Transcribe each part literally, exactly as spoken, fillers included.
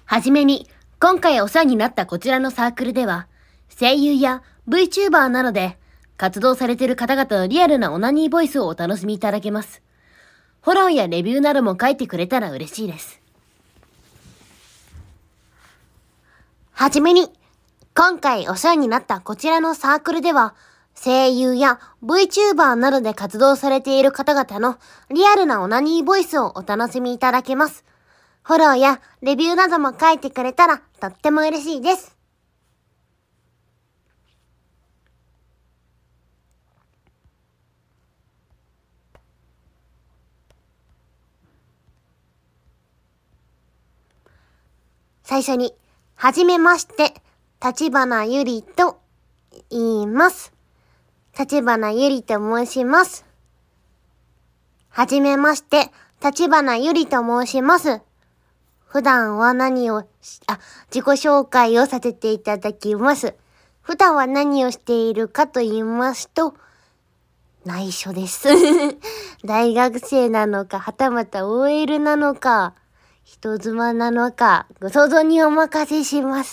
はじめに、今回お世話になったこちらのサークルでは、声優や VTuber などで活動されている方々のリアルなオナニーボイスをお楽しみいただけます。フォローやレビューなども書いてくれたら嬉しいです。はじめに、今回お世話になったこちらのサークルでは、声優や VTuber などで活動されている方々のリアルなオナニーボイスをお楽しみいただけます。フォローやレビューなども書いてくれたらとっても嬉しいです。最初に、はじめまして、立花ゆりと言います。立花ゆりと申します。はじめまして、立花ゆりと申します。普段は何をし、あ、自己紹介をさせていただきます。普段は何をしているかと言いますと、内緒です。大学生なのか、はたまた オーエル なのか、人妻なのか、ご想像にお任せします。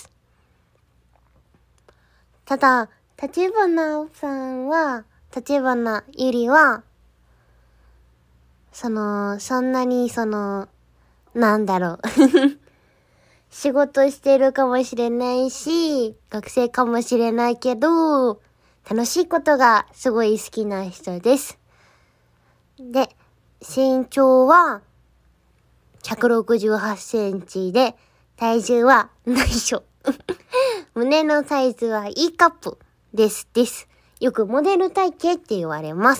ただ、立花さんは、立花ゆりは、その、そんなにその、なんだろう。仕事してるかもしれないし、学生かもしれないけど、楽しいことがすごい好きな人です。で、身長はひゃくろくじゅうはちセンチで、体重は内緒。胸のサイズは E カップですです。よくモデル体型って言われます。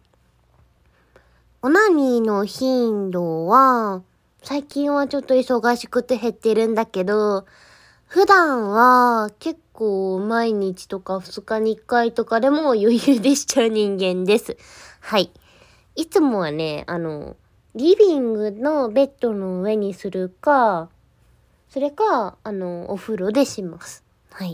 オナニーの頻度は、最近はちょっと忙しくて減ってるんだけど、普段は結構毎日とかふつかにいっかいとかでも余裕でしちゃう人間です。はい。いつもはね、あの、リビングのベッドの上にするか、それか、あの、お風呂でします。はい。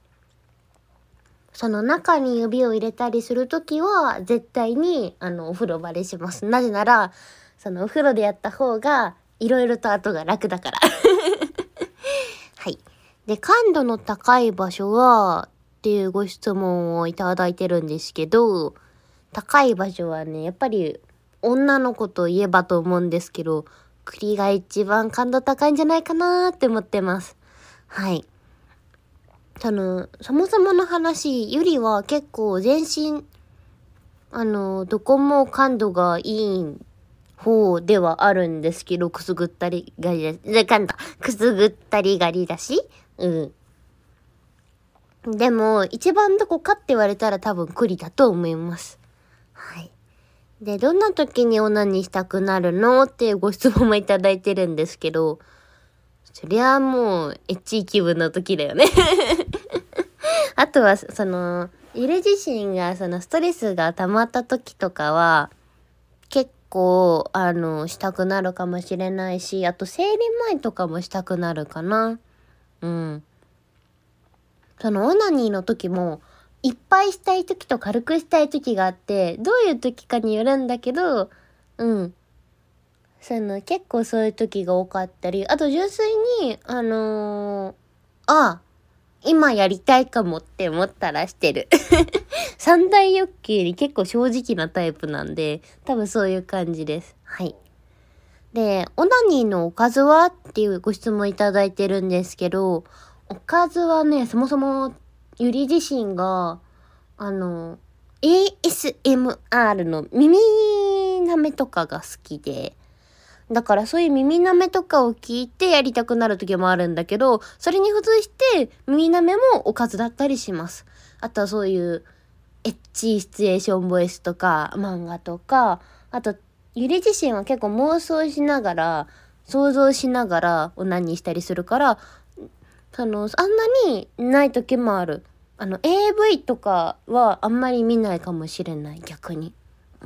その中に指を入れたりするときは、絶対に、あの、お風呂場でします。なぜなら、そのお風呂でやった方が、いろいろと後が楽だから。はい。で、感度の高い場所は、っていうご質問をいただいてるんですけど、高い場所はね、やっぱり、女の子といえばと思うんですけど、栗が一番感度高いんじゃないかなーって思ってます。はい。その、そもそもの話、ゆりは結構全身、あの、どこも感度がいい方ではあるんですけど、くすぐったりがりだし、かんだ、くすぐったりがりだし、うん。でも、一番どこかって言われたら多分栗だと思います。はい。で、どんな時にオナニーしたくなるのっていうご質問もいただいてるんですけど、そりゃもう、エッチい気分の時だよね。あとは、その、ゆり自身が、その、ストレスが溜まった時とかは、結構、あの、したくなるかもしれないし、あと、生理前とかもしたくなるかな。うん。その、オナニーの時も、いっぱいしたい時と軽くしたい時があって、どういう時かによるんだけど、うん。その、結構そういう時が多かったり、あと純粋に、あのー、ああ、今やりたいかもって思ったらしてる。三大欲求に結構正直なタイプなんで、多分そういう感じです。はい。で、オナニーのおかずはっていうご質問いただいてるんですけど、おかずはね、そもそもゆり自身が、あの、エーエスエムアール の耳舐めとかが好きで、だからそういう耳舐めとかを聞いてやりたくなる時もあるんだけど、それに付随して耳舐めもおかずだったりします。あとはそういうエッチシチュエーションボイスとか漫画とか、あとゆり自身は結構妄想しながら、想像しながらオナニーしたりするから、その、あんなにない時もある。あの エーブイ とかはあんまり見ないかもしれない、逆に。うん。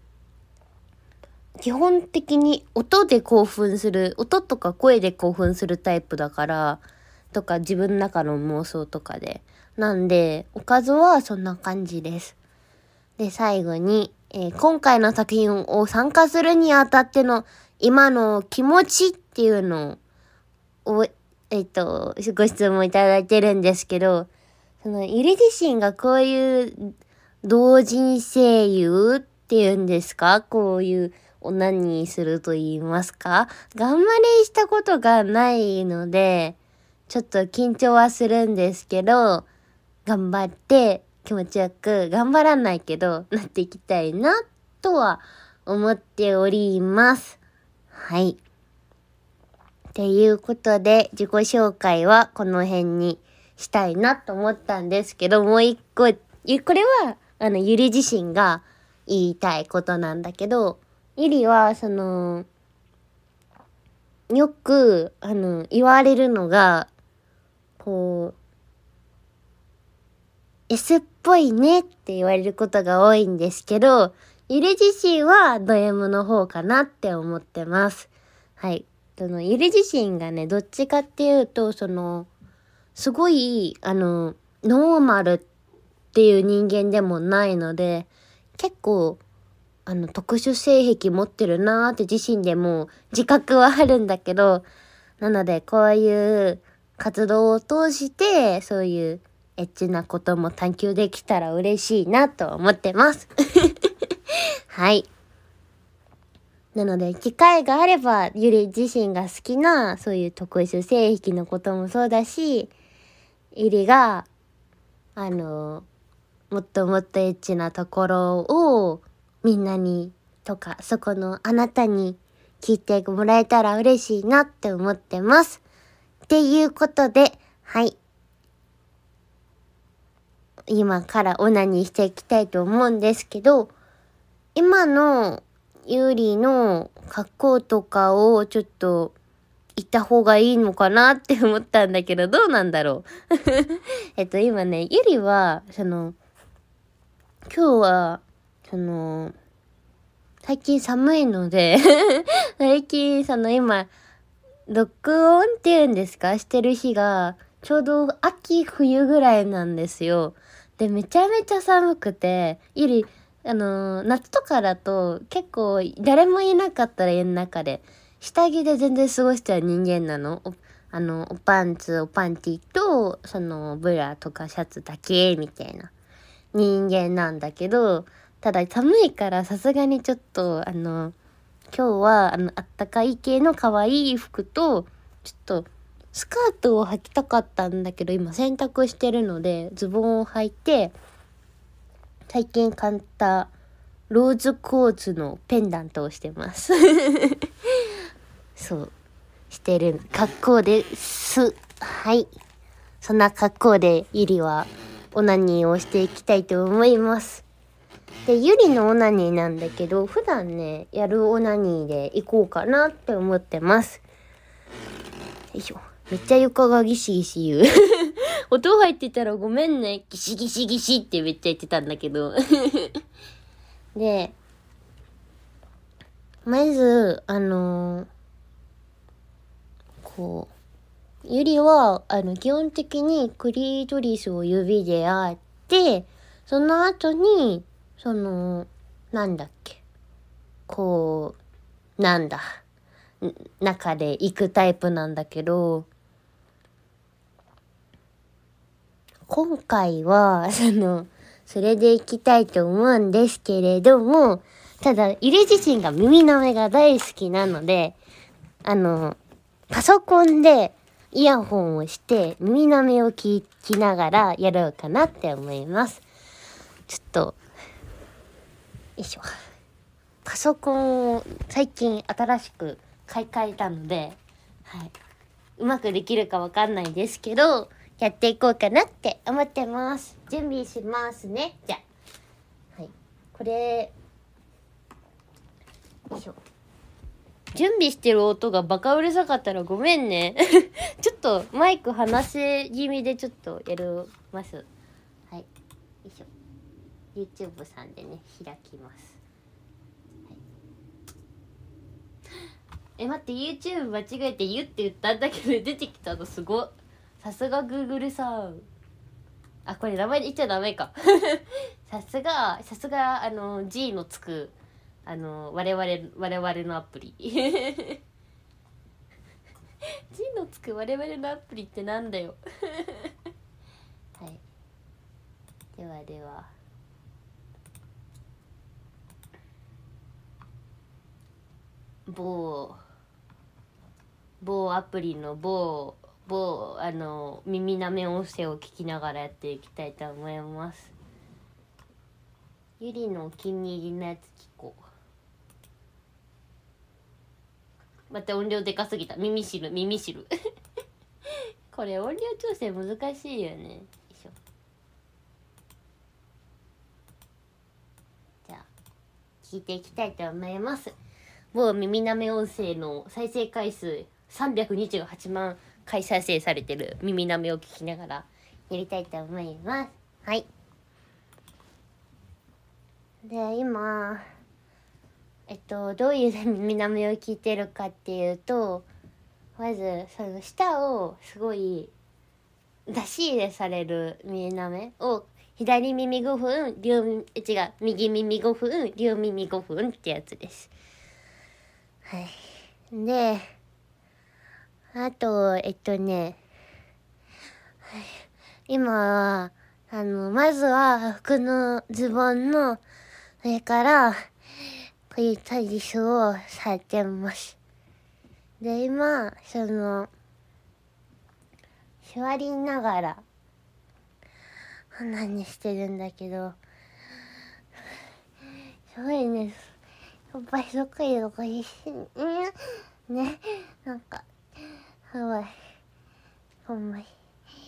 基本的に音で興奮する、音とか声で興奮するタイプだから、とか自分の中の妄想とかで。なんで、おかずはそんな感じです。で、最後に、えー今回の作品を参加するにあたっての今の気持ちっていうのをお、えっと、ご質問いただいてるんですけど、その、ゆり自身がこういう同人声優っていうんですか？こういうオナニーすると言いますか？頑張りしたことがないので、ちょっと緊張はするんですけど、頑張って気持ちよく、頑張らないけど、なっていきたいな、とは思っております。はい。っていうことで、自己紹介はこの辺にしたいなと思ったんですけど、もう一個、これは、あの、ゆり自身が言いたいことなんだけど、ゆりは、その、よく、あの、言われるのが、こう、S っぽいねって言われることが多いんですけど、ゆり自身はド M の方かなって思ってます。はい。その、ゆり自身がね、どっちかっていうと、その、すごい、あの、ノーマルっていう人間でもないので、結構、あの、特殊性癖持ってるなーって自身でも自覚はあるんだけど、なので、こういう活動を通して、そういうエッチなことも探求できたら嬉しいなと思ってます。はい。なので、機会があれば、ゆり自身が好きな、そういう特殊性癖のこともそうだし、ゆりが、あの、もっともっとエッチなところを、みんなに、とか、そこのあなたに聞いてもらえたら嬉しいなって思ってます。っていうことで、はい。今からオナニーしていきたいと思うんですけど、今のゆりの格好とかをちょっと言った方がいいのかなって思ったんだけど、どうなんだろう。えっと今ね、ゆりは、その、今日は、その、最近寒いので、最近その今、録音っていうんですかしてる日が、ちょうど秋冬ぐらいなんですよ。で、めちゃめちゃ寒くて、ゆり、あのー、夏とかだと結構誰もいなかったら家の中で、下着で全然過ごしちゃう人間なの。あの、おパンツ、おパンティと、その、ブラとかシャツだけ、みたいな人間なんだけど、ただ寒いからさすがにちょっと、あの、今日は、あの、あったかい系の可愛い服と、ちょっと、スカートを履きたかったんだけど、今洗濯してるので、ズボンを履いて、最近買ったローズコーツのペンダントをしてます。そう。してる格好です。はい。そんな格好でゆりはオナニーをしていきたいと思います。で、ゆりのオナニーなんだけど、普段ね、やるオナニーで行こうかなって思ってます。よいしょ。めっちゃ床がギシギシ言う。音入ってたらごめんね。ギシギシギシってめっちゃ言ってたんだけど。で、まず、あのー、こう、ゆりは、あの、基本的にクリトリスを指でやって、その後に、その、なんだっけ。こう、なんだ。中で行くタイプなんだけど、今回は、その、それで行きたいと思うんですけれども、ただ、ゆり自身が耳の目が大好きなので、あの、パソコンでイヤホンをして耳の目を聞きながらやろうかなって思います。ちょっと、よいしょ。パソコンを最近新しく買い替えたので、はい。うまくできるかわかんないですけど、やっていこうかなって思ってます。準備しますね。じゃあ。はい。これ、よいしょ。準備してる音がバカうるさかったらごめんね。ちょっとマイク離せ気味でちょっとやります。はい。よいしょ。YouTube さんでね、開きます。え、待って、YouTube 間違えて言って言ったんだけど出てきたのすごっ。さすが Google さん。あ、これ名前言っちゃダメか。さすが、さすが、あの、G のつく、あの、我々、我々のアプリ。G のつく我々のアプリってなんだよはい、ではでは某某アプリの某某あの耳なめ音声を聞きながらやっていきたいと思います。ゆりのお気に入りのやつ聞こう。また音量でかすぎた。耳知る耳知るこれ音量調整難しいよね。よいしょ。じゃあ聞いていきたいと思います。某耳なめ音声の再生回数さんびゃくにじゅうはちまん回再生されてる耳なめを聞きながらやりたいと思います。はい。で今えっとどういう耳なめを聞いてるかっていうと、まずその舌をすごい出し入れされる耳なめを左耳ごふん両耳違う右耳ごふん両耳ごふんってやつです。はい。であとえっとね、はい、今はあのまずは服のズボンの上からこういうタリスをされてます。で今その座りながら何してるんだけど、すごいね、やっぱりそこいとこいしね、なんかすごいほんまに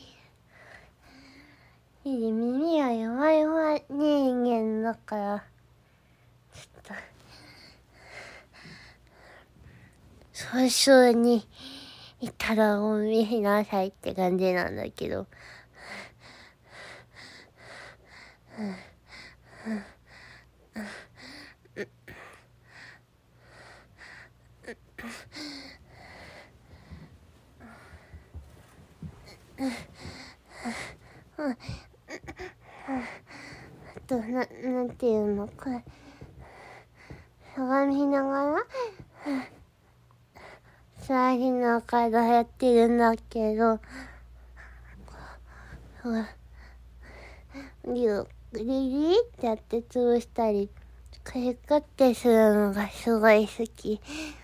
耳が弱いわ人間だからちょっとそうそうにいたらごめんなさいって感じなんだけど、あとな、なんていうのこれしゃがみながら座りながらやってるんだけど、リュリリってやって潰したりクリクってするのがすごい好き。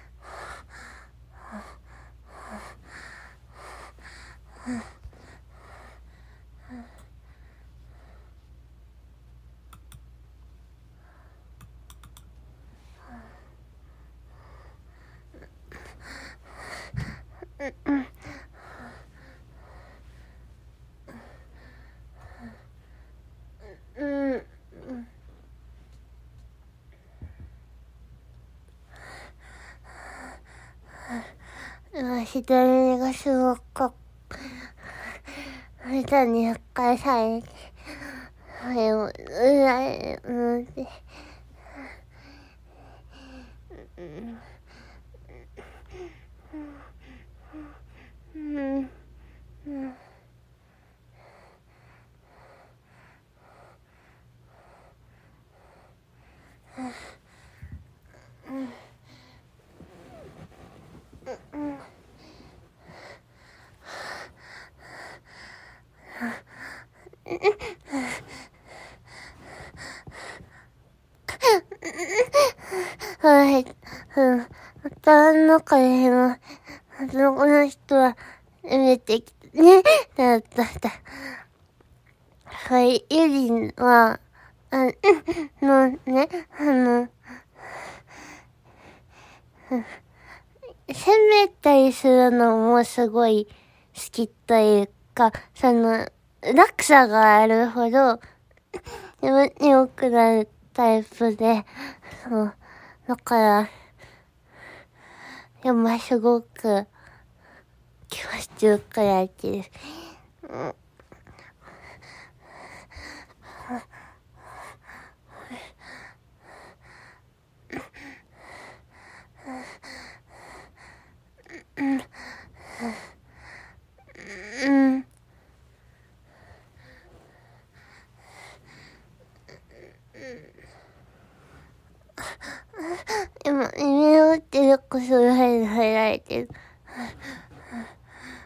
うんうん左がすごく下に引っ返されて、はい、うらい、うんで、うんうんうんはい、うん、頭の中で今、男の人は埋めてきてね、だっただ。はい、ユリンは、あのね、あの、攻めたりするのもすごい好きというか、その、落差があるほど、自分に良くなるタイプで、そう、だから、今すごく気持ちよくやってる。うんうん。今、耳を打ってるこそ入られてる。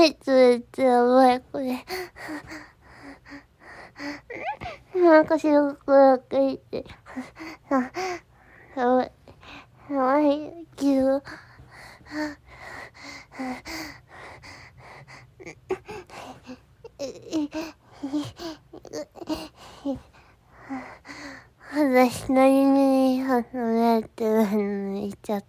えつつやばい、これ。なんか白くなっていて。やばい。やばいけど。私なりに離れてるの抜いちゃった。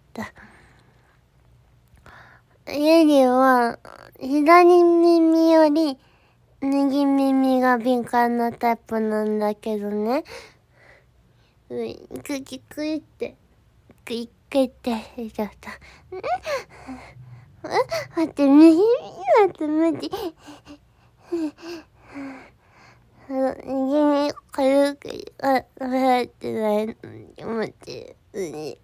ユリは左耳より右耳が敏感なタイプなんだけどね。うん、クキクイって、クイクイってしちゃった。待って、右耳だと無理。右に軽く離れてないのに気持ちいい。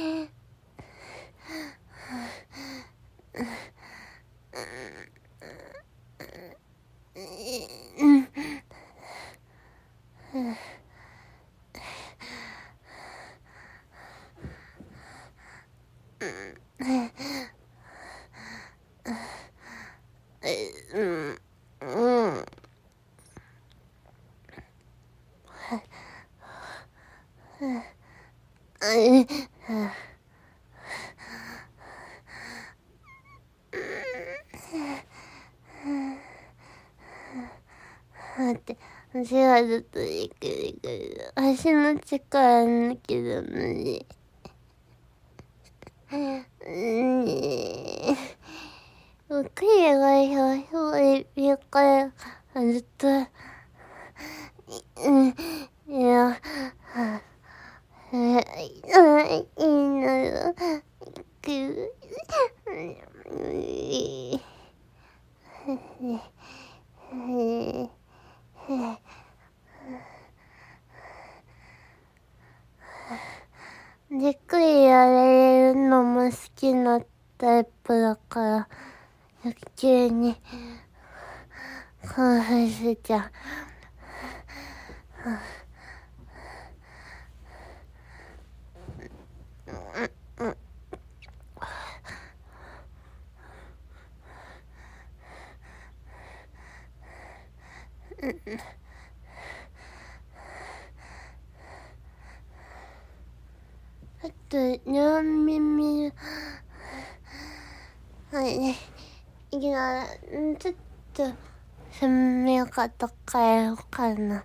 待って、足はずっとゆっくりゆっくり。足の力抜けど無理。うん。クリアが表彰指からずっと、うん、いや、いいのよ。く、じっくりやれるのも好きなタイプだから、急に興奮しちゃう。あと、両耳、はいね。いきなり、ちょっと、攻め方変えようかな。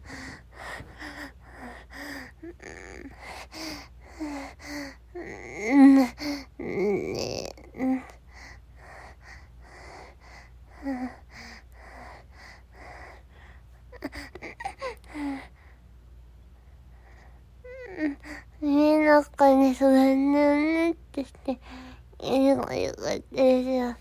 耳の中にそれぬぬってして、犬がよかったですよ。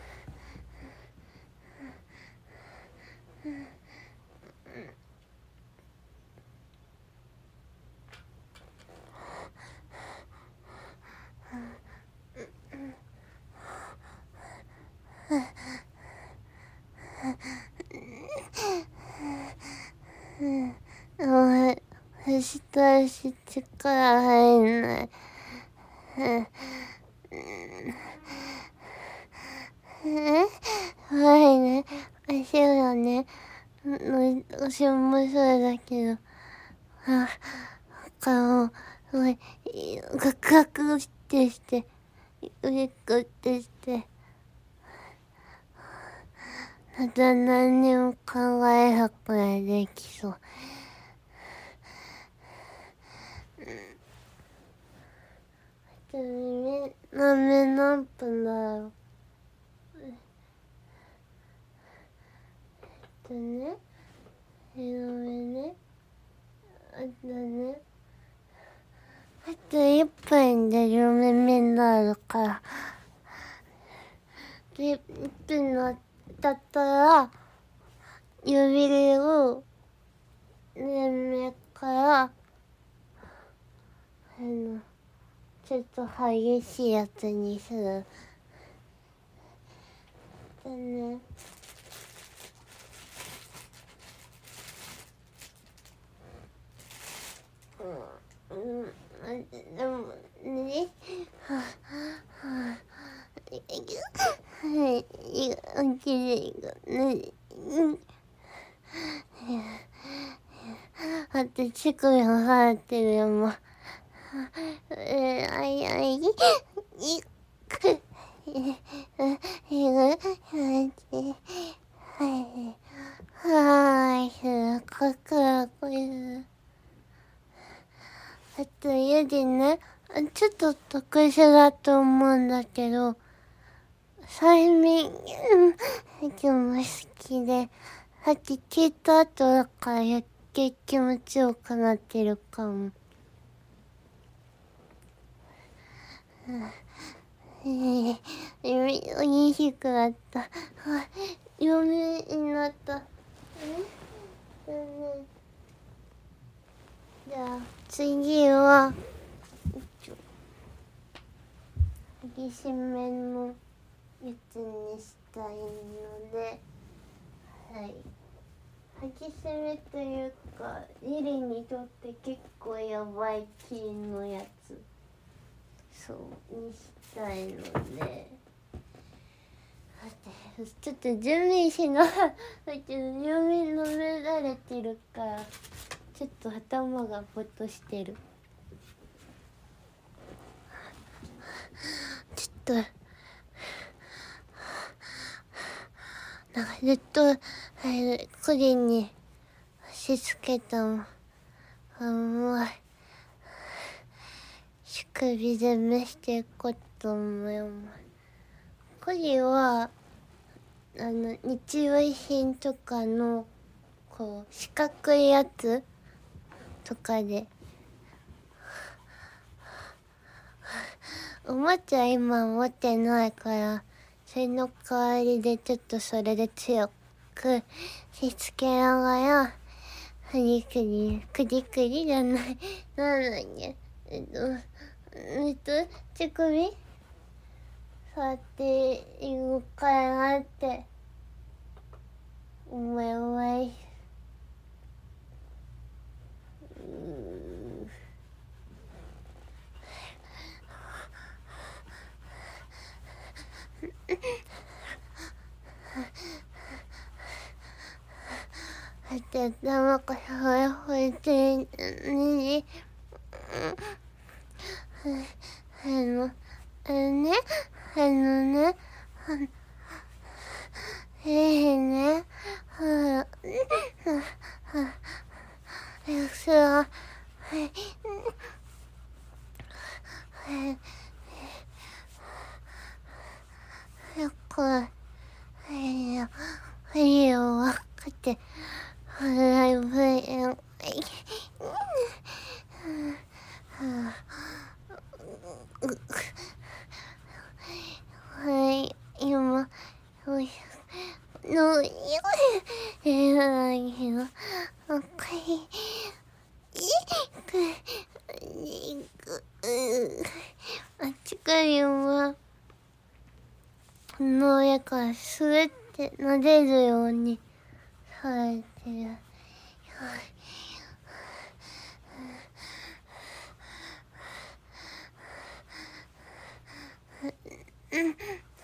もう、足と足力入んない。はいね。足がね、足もそうだけど、あ、顔、すごい、ガクガクってして、うりっこってして、また何にも考えなくなできそう。あと耳、何何分だろう。えっとね、えの目ね、あとね、あといっぷんで両耳になるから、で、いっぷん経ったら、指を、両目から、あの、ちょっと激しいやつにする。でね、うん、うん、でもね、はぁ、はぁ、はい、起きる、 あって乳首も触ってるよ、もう。えあいあい、い、く、え、え、はい、はい、すごく、これ。あと、家でね、ちょっと特殊だと思うんだけど、催眠、うん、今日も好きで、さっき聞いた後だから余計気持ちよくなってるかも。えー、おいしくなった。あ、嫁になった。え、うん、じゃあ次は激しめのやつにしたいので、はい。激しめというか、リリにとって結構やばい系のやつ、そうにしたいので、ちょっと準備しながらだけど嫁飲められてるからちょっと頭がぼっとしてる。ちょっとなんかずっと個人に押し付けたもん。あもう乳首全部していこうと思います。個人はあの日用品とかのこう四角いやつとかでおもちゃ今持ってないからそれの代わりでちょっとそれで強くしつけながらくりくりくりくりじゃないなんだっけえっとえっと乳首触っていくからなって思います。頭がほやほやしてるのに、あの、あのね、あのね、あの、ええね、はあ、はあ、よくは、はい、はい、よく、はい、よ、はい、よ、わかって、はい、はい、はい、はい、今、おい、の、よ、えらいよ、おかえり、いく、いく、あっちかよは、この上からスーって撫でるようにされてる。うん。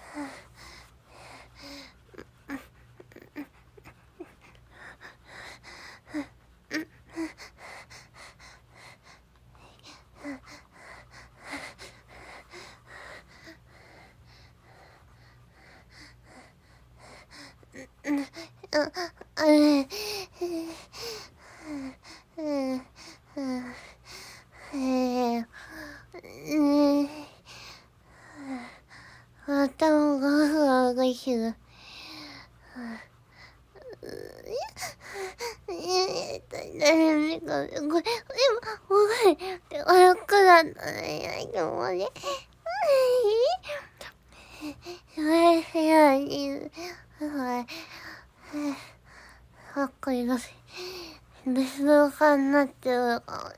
あ、あれ、うん、うん、えー、ね頭がふわがしる。えっと、誰か、これ、今、おい、早くだったね、もうね。はい、はい、はい。あ、これが、別の顔になってるか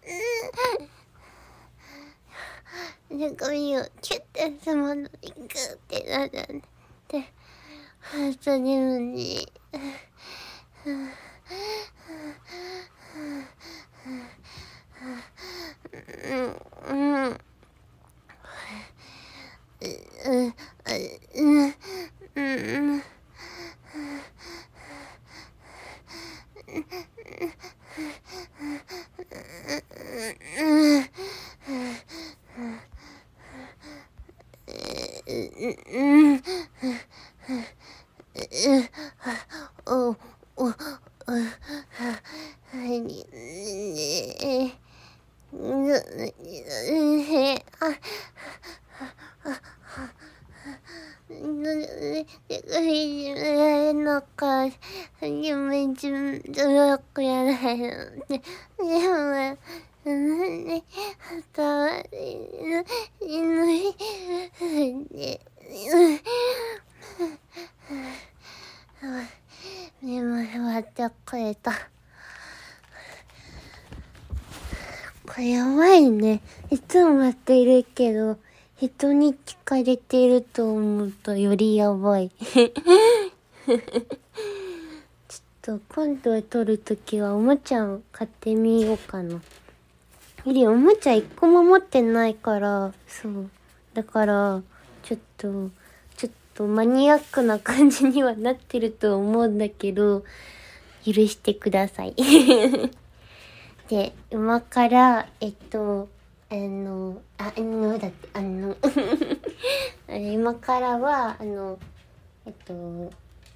も。で、髪をキュッてつまんで、グーってなったんで、ハートニムに、うん、うん、うん、うん、うん、 なんか、夢中よくやらないので、でも、ね、あと、犬、眠まってくれた。これやばいね。いつもやっているけど、人に聞かれていると思うとよりやばい。ちょっと今度撮るときはおもちゃを買ってみようかな。ゆりおもちゃ一個も持ってないから、そう。だから、ちょっと、ちょっとマニアックな感じにはなってると思うんだけど、許してください。で、今から、えっと、あの、あ、あの、だって、あの、今からは、あの、えっと、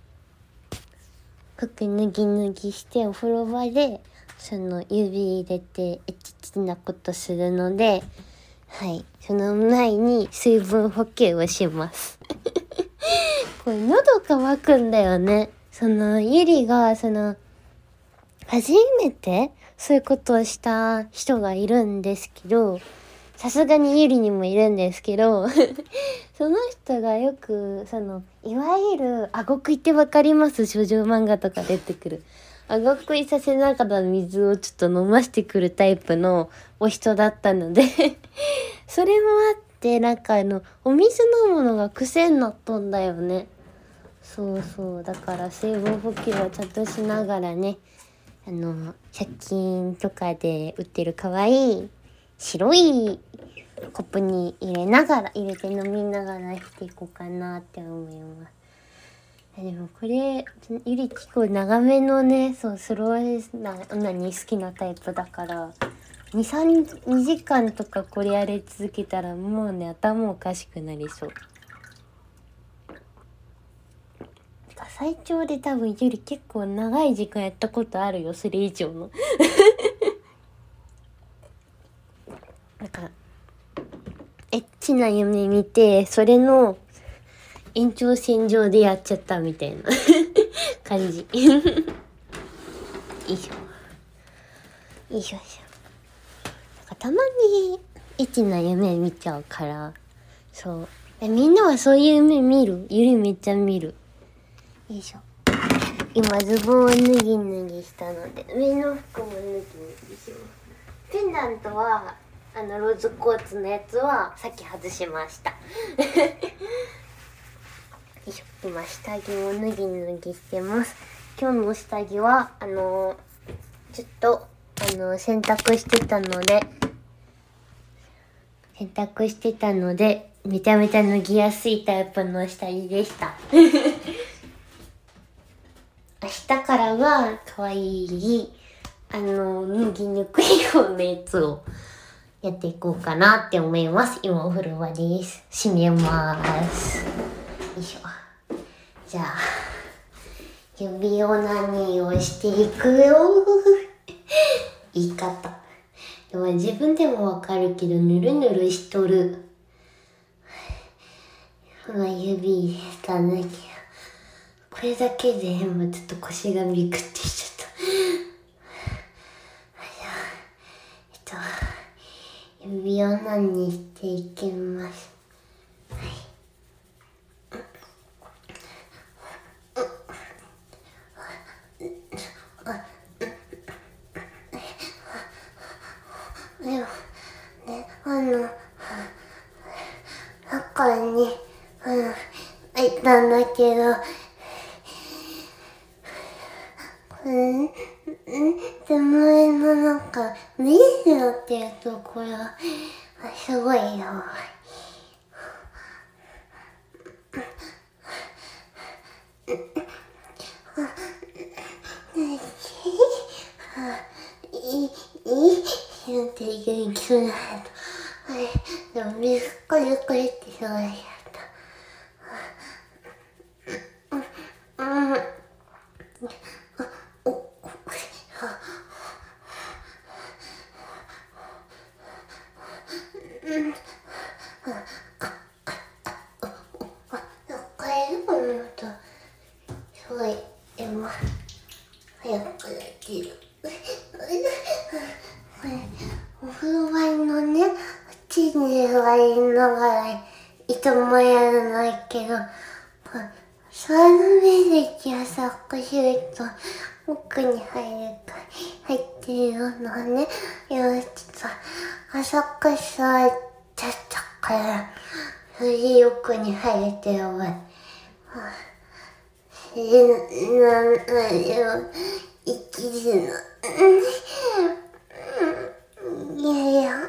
服脱ぎ脱ぎしてお風呂場で、その指入れてエチチなことするので、はい、その前に水分補給をします。これ喉乾くんだよね。その、ゆりが、その、初めてそういうことをした人がいるんですけど、さすがにゆりにもいるんですけど、その人がよく、その、いわゆる、顎食いってわかります？少女漫画とか出てくる。顎食いさせながら水をちょっと飲ましてくるタイプのお人だったので、それもあって、なんかあの、お水飲むのが癖になっとんだよね。そうそう。だから水分補給はちゃんとしながらね、あの、ひゃく均とかで売ってる可愛い白いコップに入れながら、入れて飲みながらしていこうかなって思います。でもこれ、ゆり結構長めのね、そう、スローな、何好きなタイプだから、に、さん、にじかんとかこれやり続けたらもうね、頭おかしくなりそう。最長で多分ゆり結構長い時間やったことあるよ、それ以上の。なんか、エッチな夢見て、それの延長線上でやっちゃったみたいな感じ。よいしょ。よいしょよいしょ。なんかたまにエッチな夢見ちゃうから、そう。え、みんなはそういう夢見る？ゆりめっちゃ見る。よいしょ。今ズボンを脱ぎ脱ぎしたので、上の服も脱ぎ脱ぎします。ペンダントは、あの、ローズコーツのやつはさっき外しました。よいしょ。今、下着を脱ぎ脱ぎしてます。今日の下着は、あのー、ちょっと、あのー、洗濯してたので、洗濯してたので、めちゃめちゃ脱ぎやすいタイプの下着でした。明日からは、かわいい、あのー、脱ぎにくい方のやつをやっていこうかなって思います。今お風呂場です。閉めます。よいしょ。じゃあ、指を何をしていくよ。言い方。でも自分でもわかるけど、ぬるぬるしとる。まあ、指がなきゃ。これだけでもうちょっと腰がビクってしちゃった。えっと、指を何にしていきます。でもね、あの、中に、あの、入ったんだけど、うん、うん、手前のなんか、ネイルっていうところが、すごいやばい。いい、いい、なんて元気になると。でも、びっくりくりってすごいやった。うん。 お風呂場のね、うちにはいながらいつもやらないけど、座る面積浅くすると奥に入るか入ってるようなね、よしさ、浅く座っちゃったから、より奥に入れてよわい。え、な、な、よ、生きるの。いやいや、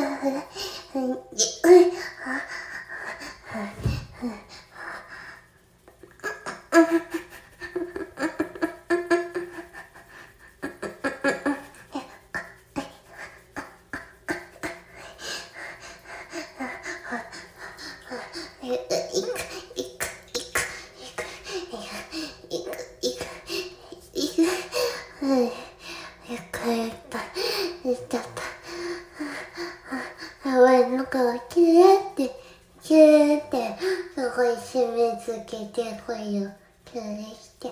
なんかキューってキューってすごい締め付けて声をキューして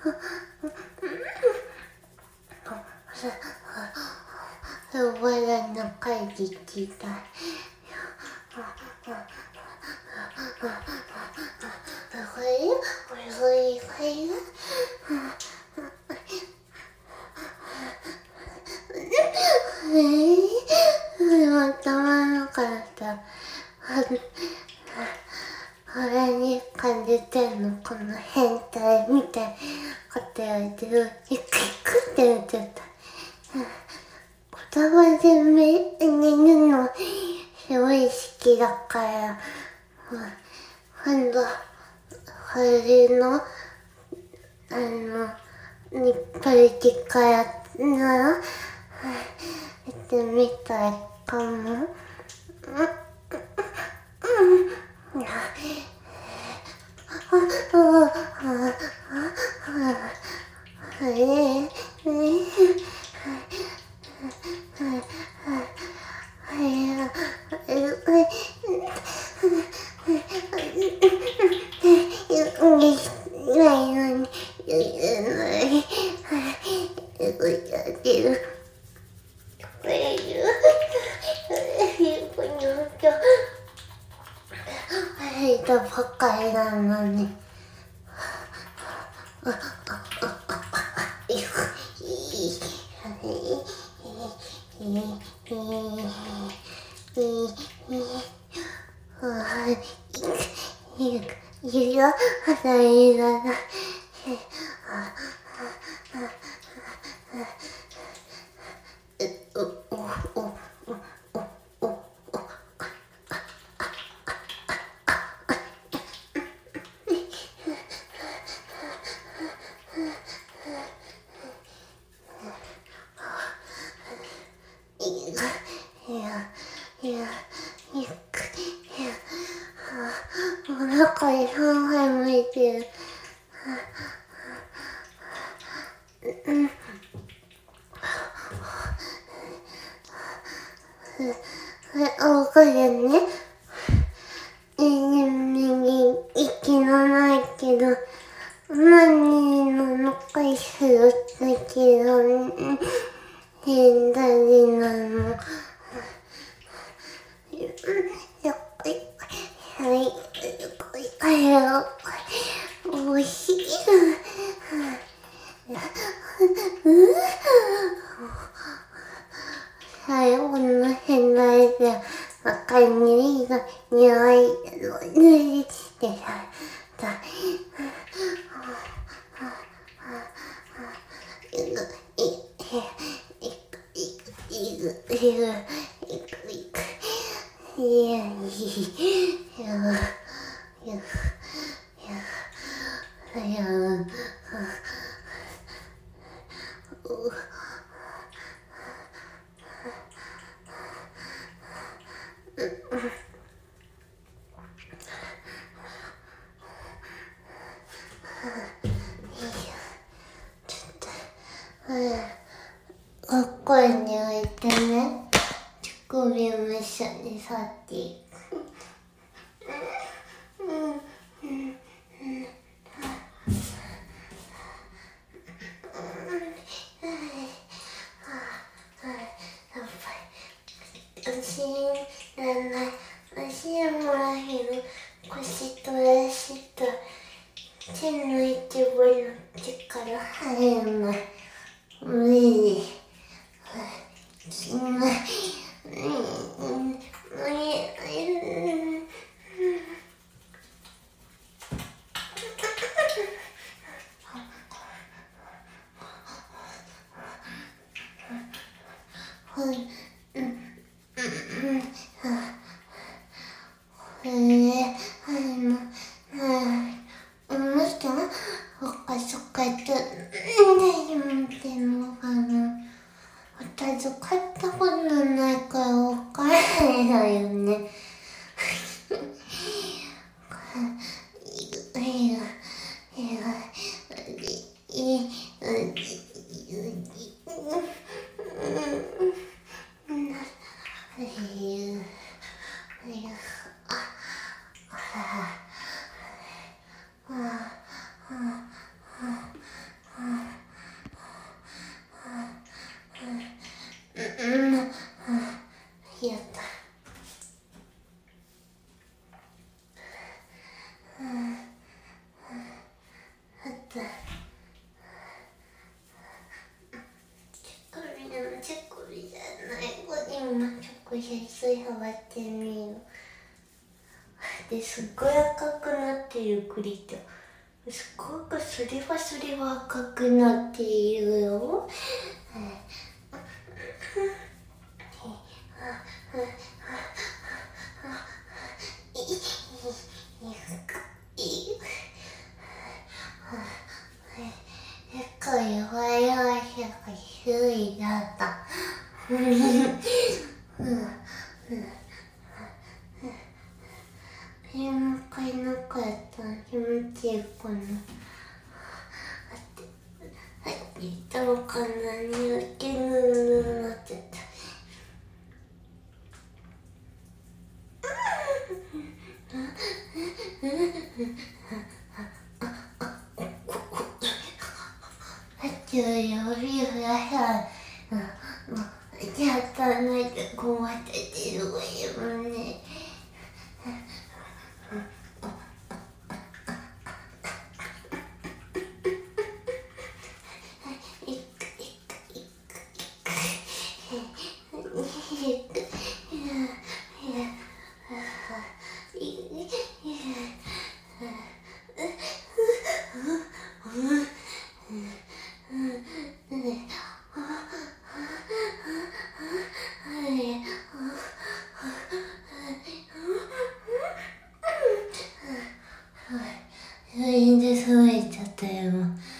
そばらの会議聞いた頭のから腹に感じてんのこの変態みたいなこと言われてるキクキクってなっちゃった言葉でめ寝るのすごい好きだから今度春のあの日暮里からならやってみたいかも。ばかりなのに。いや、肌色だ。お腹に半杯向いてる。おかげね。右息のないけど、何のの回数だけど、変だりなの。はい、おいしい。最後の変なやつ、赤い匂いが、匂い、匂いしてた。いく、いく、いく、いく、いく。いや、いい。いや、いや、いや、いや、学校に置いてね、乳首も一緒に触っていく。 足らない足もらへる腰と足と手の一部の力入らない無理しないうんうん私買ったことないからわからないよね。やった。あった。これでもチェコリじゃない。これ今チョコシャツいはわってみよう。ですっごい赤くなってる栗ってすごくすりはすりは赤くなっているよ。これはよしゃひどいだった。でも買えなかった気持ちいいかな。入ったのかなにやけぬぬぬなってた。ちょいよりふらさやったないで困っててるわよね。それで騒いちゃったよ。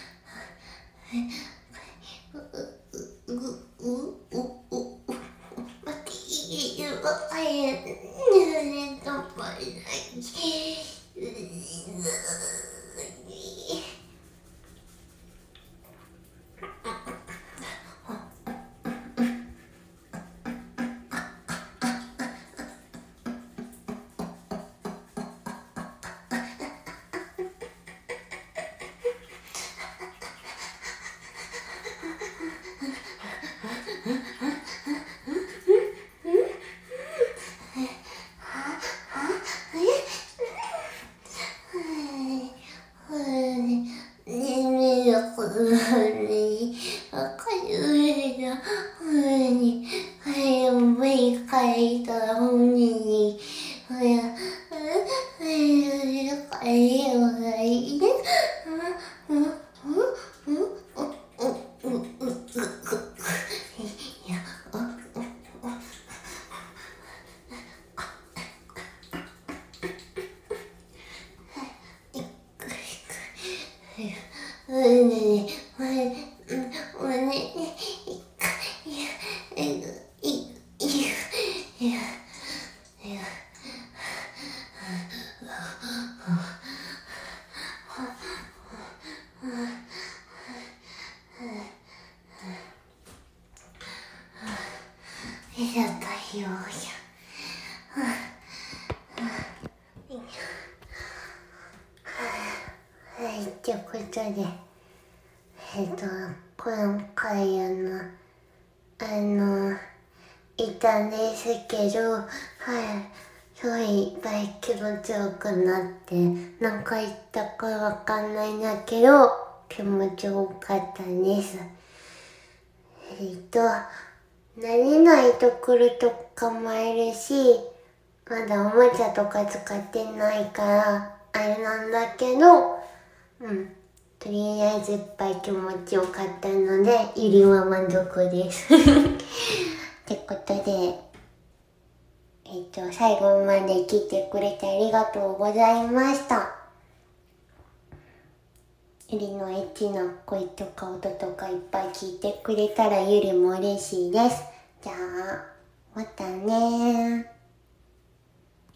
ということで、えっと、今回あの、あの、 いたんですけど、はい。すごいいっぱい気持ちよくなって、何回言ったかわかんないんだけど、気持ちよかったです。えっと、慣れないところとかもあるし、まだおもちゃとか使ってないから、あれなんだけど、うん。とりあえずいっぱい気持ちよかったので、ゆりは満足です。ってことで、えっと、最後まで聞いてくれてありがとうございました。ゆりのエッチな声とか音とかいっぱい聞いてくれたらゆりも嬉しいです。じゃあ、またねー。